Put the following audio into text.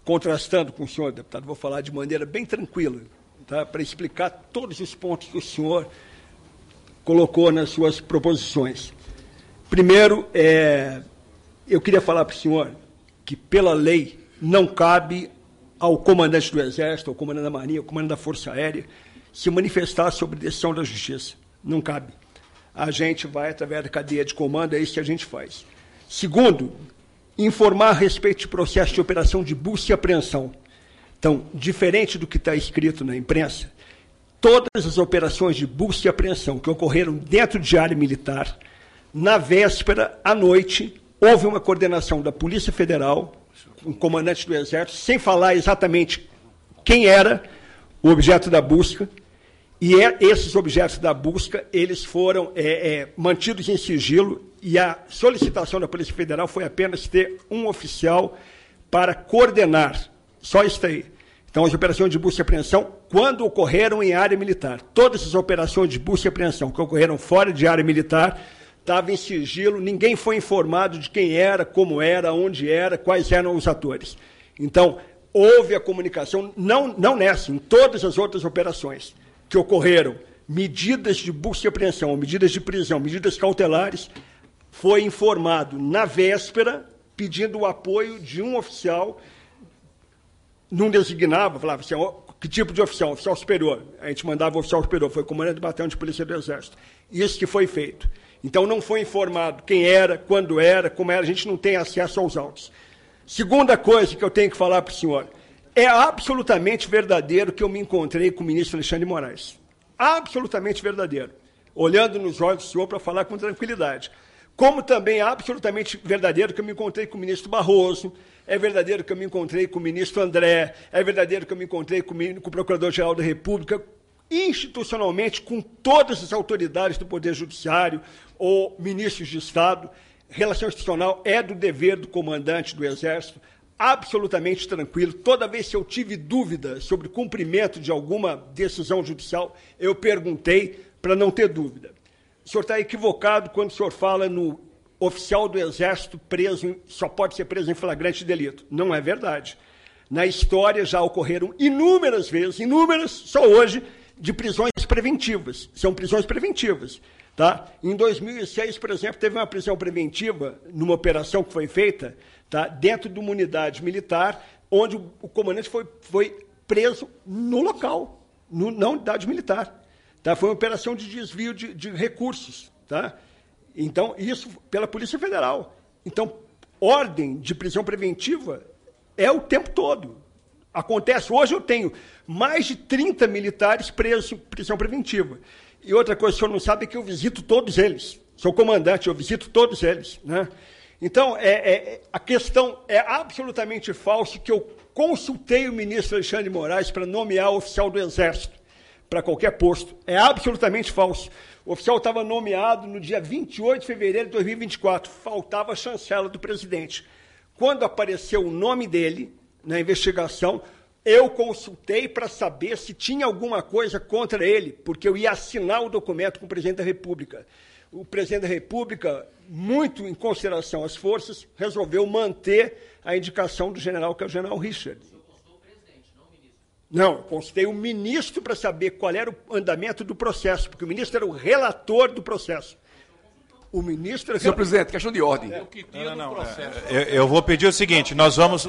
contrastando com o senhor, deputado, vou falar de maneira bem tranquila, tá, para explicar todos os pontos que o senhor colocou nas suas proposições. Primeiro, eu queria falar para o senhor que, pela lei, não cabe ao comandante do Exército, ao comandante da Marinha, ao comandante da Força Aérea, se manifestar sobre decisão da Justiça. Não cabe. A gente vai, através da cadeia de comando, é isso que a gente faz. Segundo, informar a respeito de processo de operação de busca e apreensão. Então, diferente do que está escrito na imprensa, todas as operações de busca e apreensão que ocorreram dentro de área militar, na véspera, à noite, houve uma coordenação da Polícia Federal, um comandante do Exército, sem falar exatamente quem era o objeto da busca, e esses objetos da busca, eles foram mantidos em sigilo, e a solicitação da Polícia Federal foi apenas ter um oficial para coordenar, só isso aí. Então, as operações de busca e apreensão, quando ocorreram em área militar, todas as operações de busca e apreensão que ocorreram fora de área militar, estavam em sigilo, ninguém foi informado de quem era, como era, onde era, quais eram os atores. Então, houve a comunicação, não nessa, em todas as outras operações que ocorreram, medidas de busca e apreensão, medidas de prisão, medidas cautelares, foi informado na véspera, pedindo o apoio de um oficial, não designava, falava assim, que tipo de oficial? Oficial superior. A gente mandava o oficial superior, foi o comandante do batalhão de polícia do Exército. Isso que foi feito. Então, não foi informado quem era, quando era, como era, a gente não tem acesso aos autos. Segunda coisa que eu tenho que falar para o senhor, é absolutamente verdadeiro que eu me encontrei com o ministro Alexandre de Moraes. Absolutamente verdadeiro. Olhando nos olhos do senhor para falar com tranquilidade. Como também é absolutamente verdadeiro que eu me encontrei com o ministro Barroso, é verdadeiro que eu me encontrei com o ministro André, é verdadeiro que eu me encontrei com o Procurador-Geral da República, institucionalmente, com todas as autoridades do Poder Judiciário ou ministros de Estado. Relação institucional é do dever do comandante do Exército, absolutamente tranquilo. Toda vez que eu tive dúvida sobre o cumprimento de alguma decisão judicial, eu perguntei para não ter dúvida. O senhor está equivocado quando o senhor fala no oficial do Exército preso, só pode ser preso em flagrante delito. Não é verdade. Na história já ocorreram inúmeras vezes, inúmeras, só hoje, de prisões preventivas. São prisões preventivas. Tá? Em 2006, por exemplo, teve uma prisão preventiva numa operação que foi feita, tá, dentro de uma unidade militar, onde o comandante foi preso no local, na unidade militar. Tá? Foi uma operação de desvio de recursos. Tá? Então, isso pela Polícia Federal. Então, ordem de prisão preventiva é o tempo todo. Acontece. Hoje eu tenho mais de 30 militares presos em prisão preventiva. E outra coisa que o senhor não sabe é que eu visito todos eles. Sou comandante, eu visito todos eles. Né? Então, a questão é absolutamente falsa que eu consultei o ministro Alexandre de Moraes para nomear o oficial do Exército para qualquer posto. É absolutamente falso. O oficial estava nomeado no dia 28 de fevereiro de 2024. Faltava a chancela do presidente. Quando apareceu o nome dele na investigação, eu consultei para saber se tinha alguma coisa contra ele, porque eu ia assinar o documento com o presidente da República. O presidente da República, muito em consideração às forças, resolveu manter a indicação do general, que é o general Richard. Você consultou o presidente, não o ministro? Não, eu consultei o ministro para saber qual era o andamento do processo, porque o ministro era o relator do processo. O ministro... Senhor presidente, questão de ordem. Eu vou pedir o seguinte, nós vamos